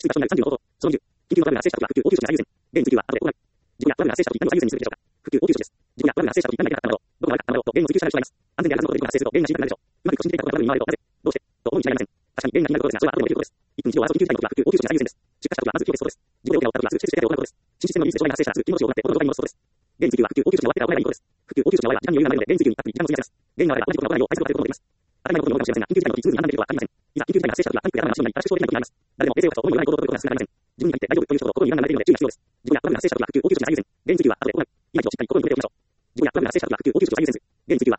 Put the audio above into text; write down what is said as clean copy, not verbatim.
追加障害30の方法。その20、緊急のトラブルが発生したときは、復旧応急処置が最優先。現に追及は後で行う。事故やトラブルが発生したとき何を最優先にするべきでしょうか。復旧応急処置です。事故やトラブルが発生したとき何がいけなかったのだろう。どこが悪かったのだろうと原因を追求したい人がいます。安全であるはずのことで事故が発生すると原因が深刻になるでしょう。うまく個人的なことがトラブルに回れるとなぜ、どうして、と思うに違いありません。確かに原因が気になることですが、それは後でもできることです。1分治療を争う緊急事態のときは復旧応急処置が最優先です。出火したときはまず火を消すことです。事故で大きな音が鳴ったときはすぐ施設手当てを行うことです。心室線の臨時で障害が発生したらすぐ命を行って元の状態に戻すことです。原因追及は復旧応急処置が終わってから行えばいいことです。復旧応急処置の場合は時間に余裕がないので原因追及にたっぷり時間を費やします。原因があれば同じことが起こらないよう対策を立てることもできます。当たり前のことに思うかもしれませんが、緊急事態のときすぐに判断できることはありません。いざ緊急事態が発生したときは安否不明な話になり、多少症的なことになります。誰でも冷静を保つと思いようない行動を取ることが少なくなりません。自分に言って大丈夫という人ほど心に不安がないというので注意が必要です。事故やトラブルが発生したときは復旧応急処置が最優先。原因追及は後で行う。今一度しっかり心に留めておきましょう。事故やトラブルが発生したときは復旧応急処置が最優先です。原因追及は